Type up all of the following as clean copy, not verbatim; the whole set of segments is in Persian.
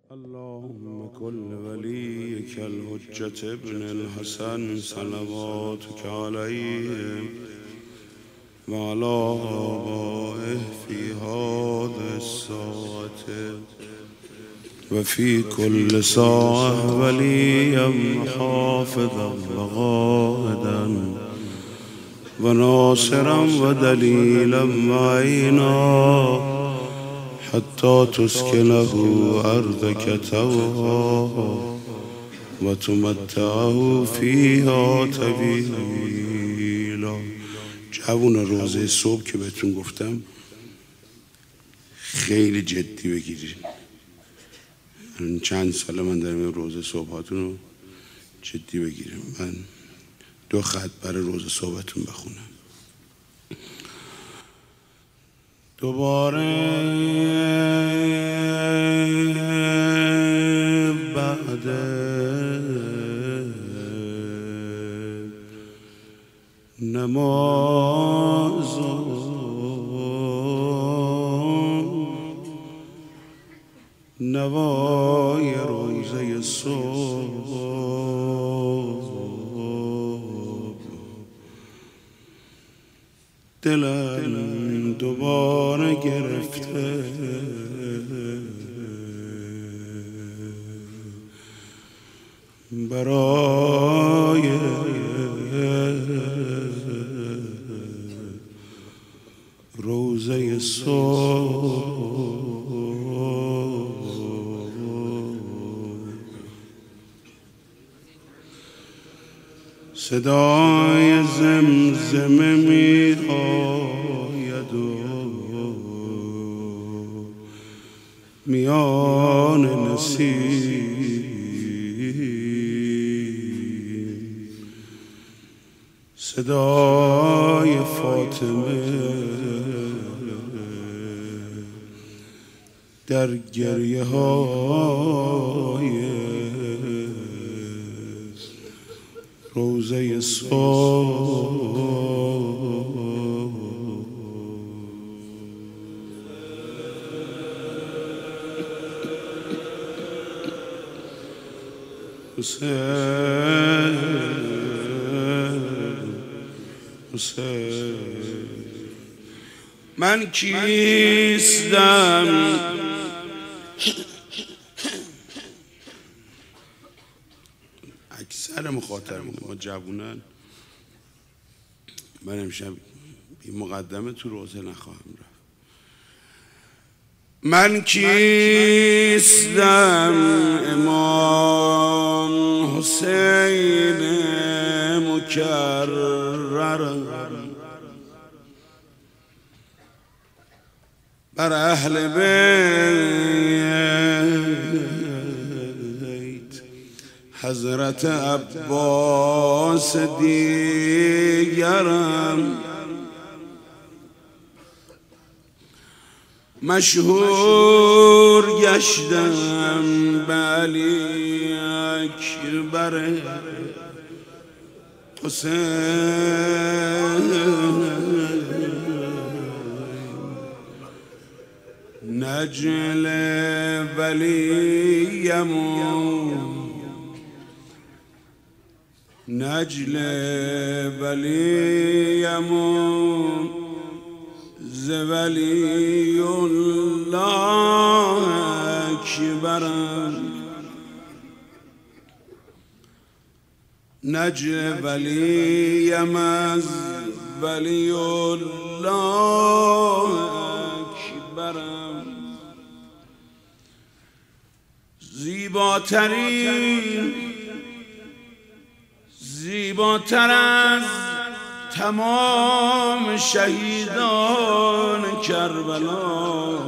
اللهم كل وليك الحجة ابن الحسن صلواتك عليه وعلى آبائه في هذه الساعة وفي كل ساعة وليا وحافظا وغائدا وناصرا ودليلا معينا حتى تسكنه أرضك طوعا وتمتعه فيها طویلا. جوون روزه صبح که بهتون گفتم خیلی جدی بگیرید. چند ساله من دارم این روزه صبحاتون رو جدی بگیرم. من 2 خط برای روزه صبحتون بخونم. دوباره بعد نماز نوای روزه صبح دلم دوباره گرفته برای روزه صبح. صدای زمزمه می آید و میان نسیم صدای فاطمه در گریه های روزه صبح. حسین حسین من کیستم اکثر مخاطبین ما جوونن. من امشب این مقدمه تو روزه نخواهم رفت. من کیستم امام حسین مکرر بر اهل بیت حضرت عباس دیگرم مشهور گشتم به علی اکبر حسین نجل ولیم نجل ولیم ز ولی الله اکبرم نجل ولیم از ولی الله اکبرم زیباتر از تمام شهیدان کربلا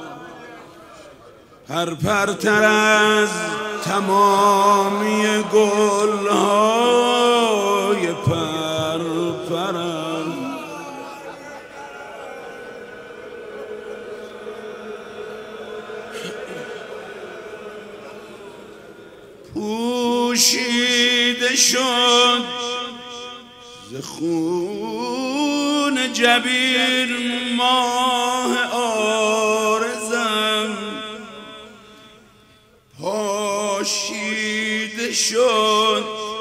پرپرتر از تمامی گلهای پرپرم پوشیده شد ز خون جبین ماه عارضم پاشیده شد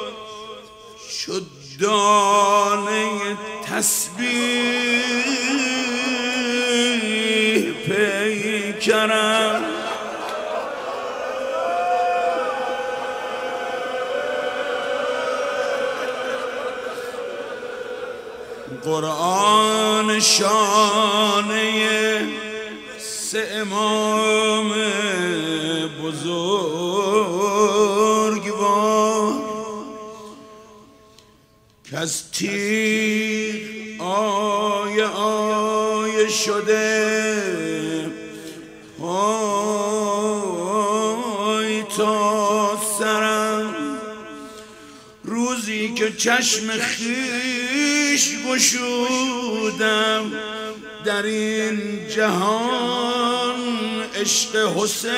دانه تسبیح پیکرم قرآن شانه سه امام بزرگوار که از تیغ آیه شده پای تا سرم روزی که چشم خیش گشودم در این جهان عشق حسین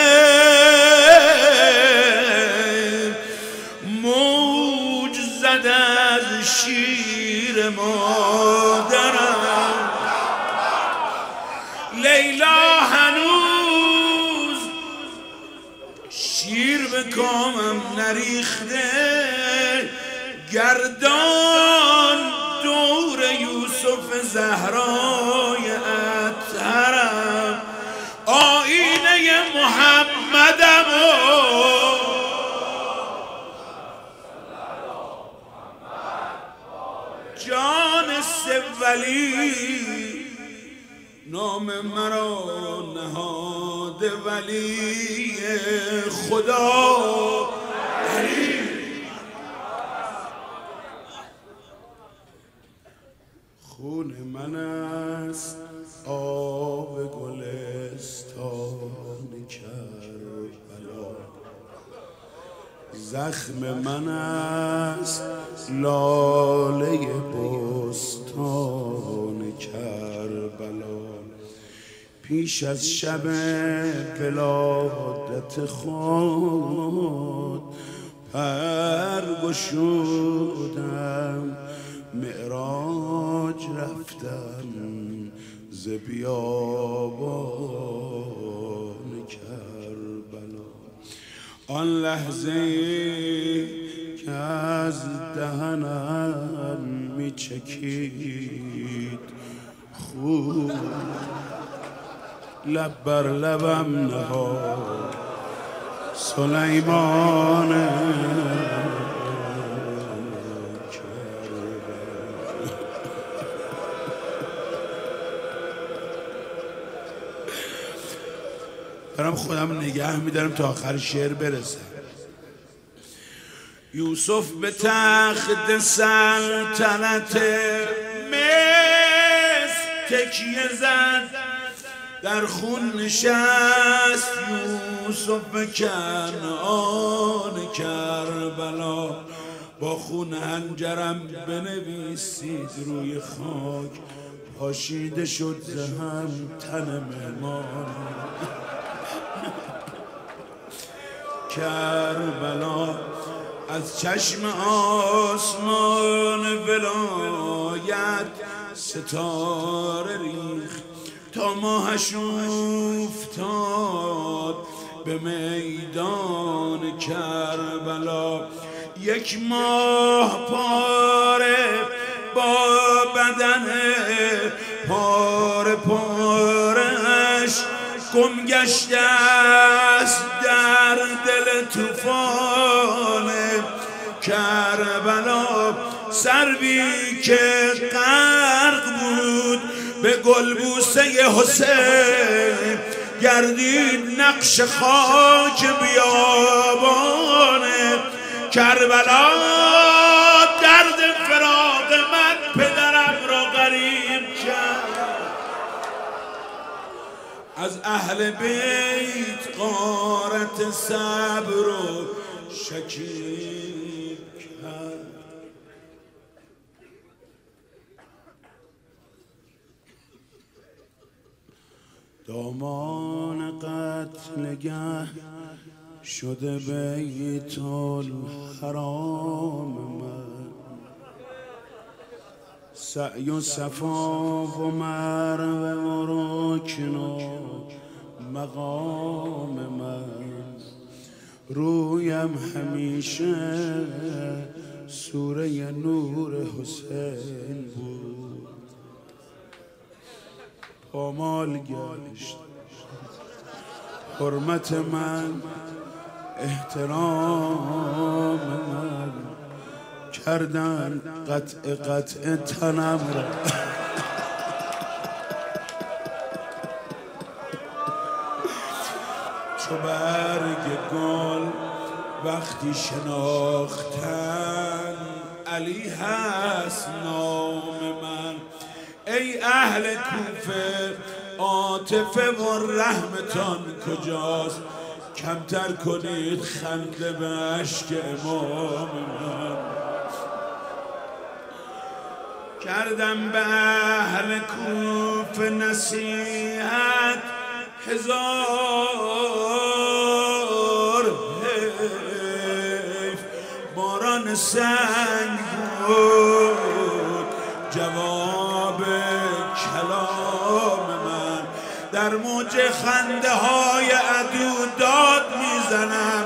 موج زد از شیر مادرم لیلا هنوز شیر به کامم نریخته گردان دور یوسف زهرای اطهرم آینه محمدم جان سولی نام مرا نهاد ولی خدا علی خون من است آب گلستان کربلا زخم من است لاله بستان کربلا پیش از شب ولادت خود پرگشودم معراج رفتم ز بیابان کربلا آن لحظه که از دهنم می چکید خون لب بر لبم نهاد سلیمان دارم خودم نگه میدارم تا آخر شعر برسم. یوسف به تخت سلطنت مصر تکیه زد در خون نشست یوسف کنعان کربلا با خون حنجرم بنویسید روی خاک پاشیده شد زهم تن مهمان کربلا از چشم آسمان ولایت ستاره ریخت تا ماهش افتاد به میدان کربلا یک ماه پاره با بدن پاره پارش گم گشته است در دل طوفان کربلا سروی که غرق بود به گلبوسه حسین گردید نقش خاک بیابان کربلا درد فراق من پدرم را غریب کرد از اهل بیت غارت صبر و شکیب کرد دامان قتلگه شده بیت الحرام من سعی و صفا و مروه و رکن و مقام من رویم همیشه سوره نور حسین بود. پامال گشت حرمت من، احترام من، کردن قطع تنم را. چو برگ گل وقتی شناختن، علی هست نام من. ای اهل کوفه عاطفه و رحمتان کجاست؟ کمتر کنید خنده به اشک امام من. کردم به اهل کوفه نصیحت، هزار حیف باران سنگ بود جواب کلام من. در موج خنده های عدو داد میزنم،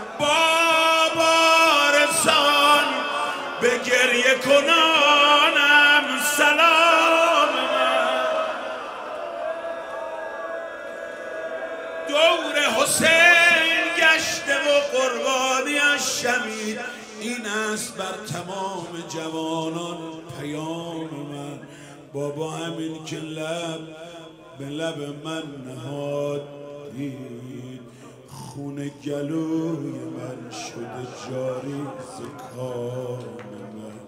بابا رسان به گریه کنانم سلام من. دور حسین گشته و قربانیش شمید، این است بر تمام جوانان پیام من. بابا همین که لب به لب من نهاد دید، خون گلوی من شده جاری ز کام من.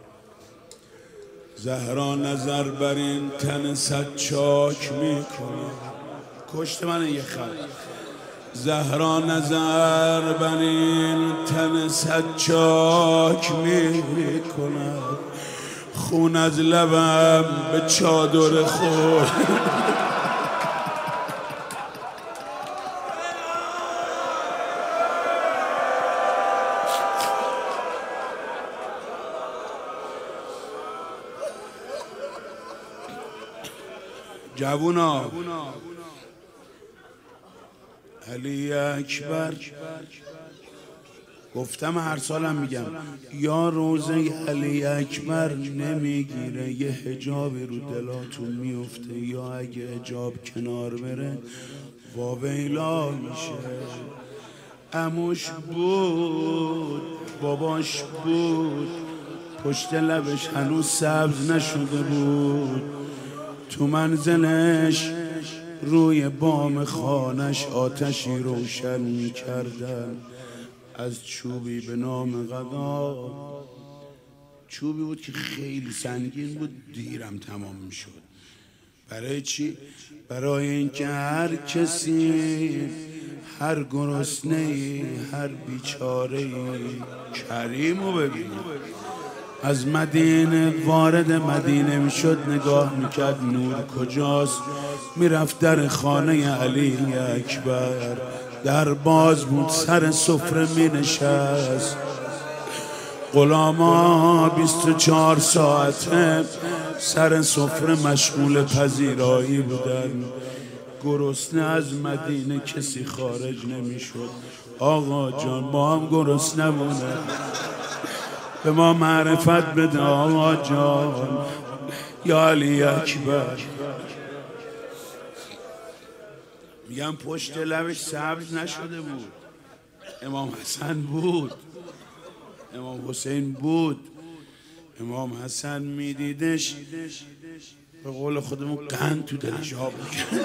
زهرا نظر بر این تن صد چاک میکنه، کشت من یه خط. زهرا نظر بر این تن صد چاک میکند، خون از لبم به چادر خورد. جوونا، علی اکبر گفتم، هر سالم میگم، یا روزه علی اکبر نمیگیره یه حجابی رو دلاتون میفته، یا اگه حجاب کنار بره واویلا میشه. عموش بود، باباش بود، پشت لبش هنوز سبز نشده بود. تو منزلش روی بام خانش آتشی روشن میکردن از چوبی به نام غذا. چوبی بود که خیلی سنگین بود، دیرم تمام میشد. برای چی؟ برای اینکه هر کسی، هر گرسنه‌ای، هر بیچاره‌ای کریمو ببینه. از مدینه وارد مدینه میشد، نگاه میکرد نور کجاست، میرفت در خانه علی اکبر، در باز بود، سر سفره مینشست. غلاما 24 ساعته سر سفره مشغول پذیرایی بودن. گرسنه از مدینه کسی خارج نمیشد. آقا جان ما هم گرسنه بودن، به ما معرفت بده آقا جان. یا علی اکبر. میگم پشت لبش سبز نشده بود. امام حسن بود، امام حسین بود. امام حسن میدیدش به قول خودمون قند تو دلش آب میکرد.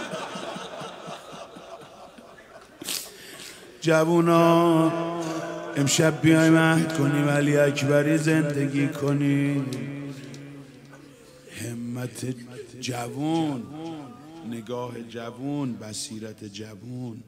جوونا امشب بیایم عهد کنیم علی اکبری زندگی کنیم. همت جوون، نگاه جوون، بصیرت جوون.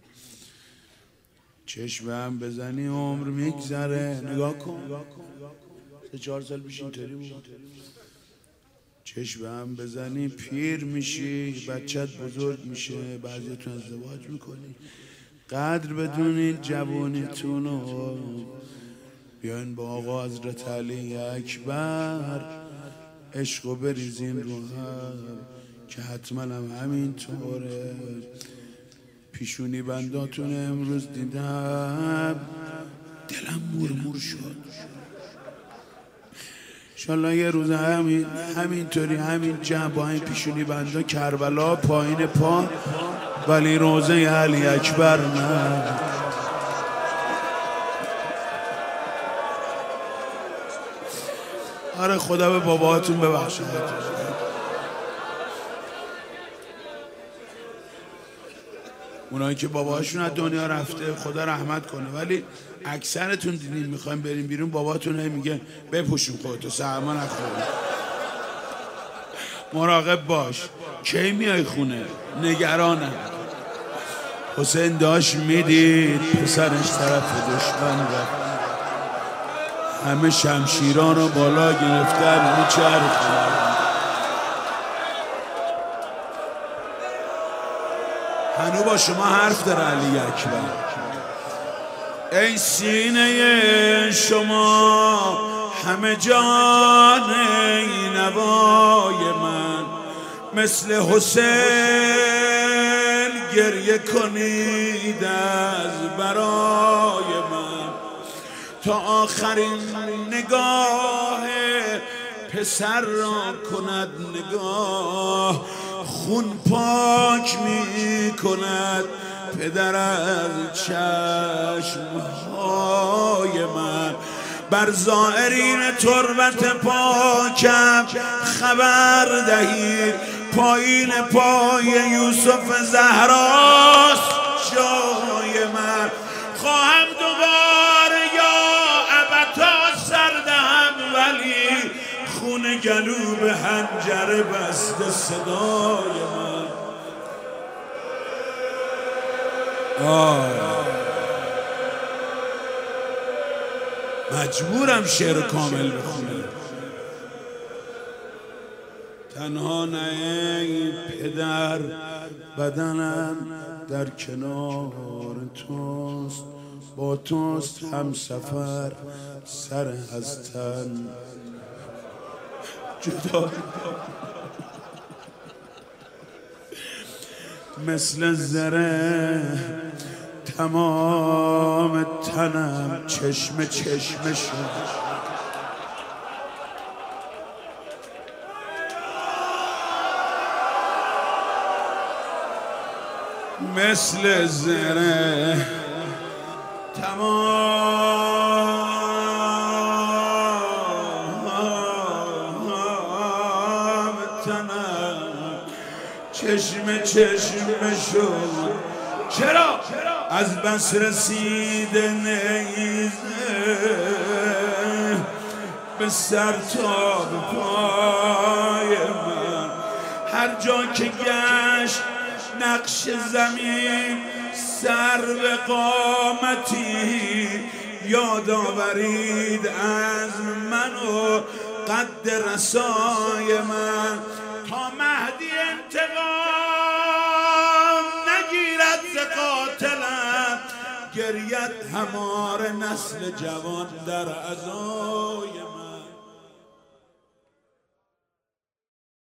چشم هم بزنی عمر میگذره. نگاه کن 3-4 سال پیش اینطوری بود. چشم هم بزنی پیر میشی، بچت بزرگ میشه، بعضیتون ازدواج میکنی. قدر بدونید جوانیتونو. بیاین با آقا حضرت علی اکبر عشقو بریزین رو هم که حتما هم همین طوره. پیشونی بنداتون امروز دیدم دلم مرمور شد. انشالله یه روز همینطوری همین جمع با این پیشونی بندا کربلا پایین پا، ولی روزه علی اکبر نه. آره خدا به باباتون ببخشه. اونایی که باباشون از دنیا رفته خدا رحمت کنه، ولی اکثرتون دیدین میخوایم بریم بیرون باباتون هی میگه بپوشون خودتو، سرما نخور، مراقب باش، کی میای خونه، نگرانم. حسین داشت میدید پسرش طرف دشمن رفت، همه شمشیران رو بالا گرفتن میچرخن. هنو با شما حرف داره علی اکبر. ای سینه شما همه جان نوای من، مثل حسین گریه کنید از برای من، تا آخرین نگاه پسر را کند نگاه، خون پاک می کند پدر از چشمهای من. بر زائرین تربت پاکم خبر دهید، پایین پای یوسف زهراست جای من. خواهم دوباره یا ابتا سردهم، ولی خون گلو به حنجره بسته صدای من. مجبورم شعر کامل بخونم. تنها نه ای پدر، بدنم در کنار توست، با توست هم سفر، سر از تن جدا. مثل زره تمام تنم چشم چشم شد، مثل زره تمام تنم چشم چشم شد. چرا؟ از بس رسیده نیزه به سر تا به پای من، هر جا که گشت نقش زمین سر به قامتی، یاد آورید از من و قد رسای من، تا مهدی انتقام نگیرد ز قاتلم، گرید همار نسل جوان در عزای من.